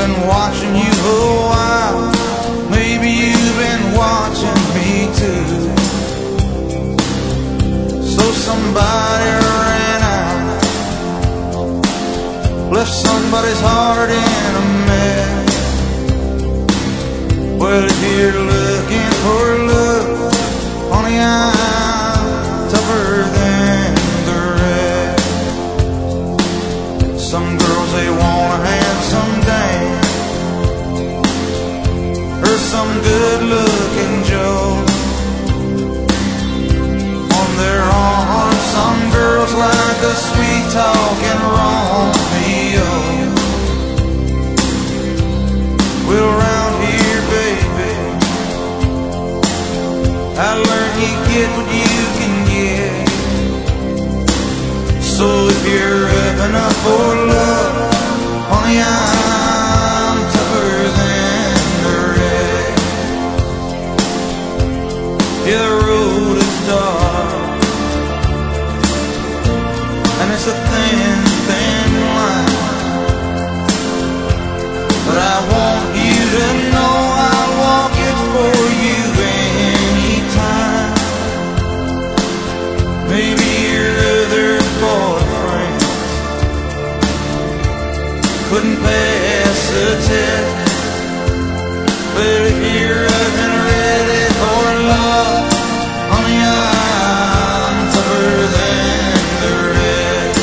been watching you a while. Maybe you've been watching me too. So somebody ran out, left somebody's heart in a mess. Well, if you're looking for love, honey, I'm tougher than the rest. Some girls, they want a handsome dame or some good-looking Joe on their arm. Some girls like a sweet-talking Romeo. Well, around here, baby, I learned you get what you can get. So if you're up enough for love, honey, I'm tougher than the rest. Yeah, the road is dark, and it's a thin, thin line, but I want you to know I'll walk it for you anytime. Maybe your other boyfriend couldn't pass the test, but if you're up and ready for love, honey, I'm tougher than the rest.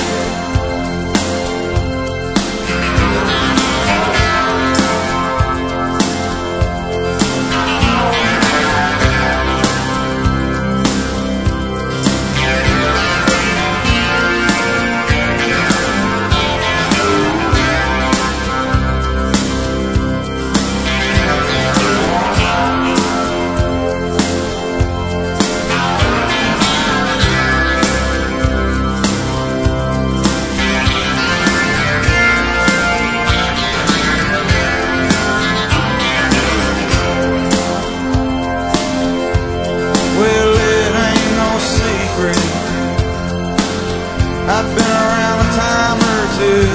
I've been around a time or two.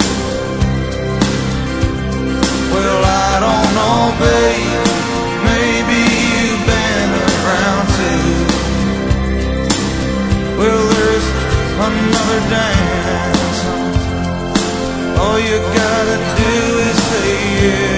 Well, I don't know, babe, maybe you've been around too. Well, there's another dance. All you gotta do is say yes.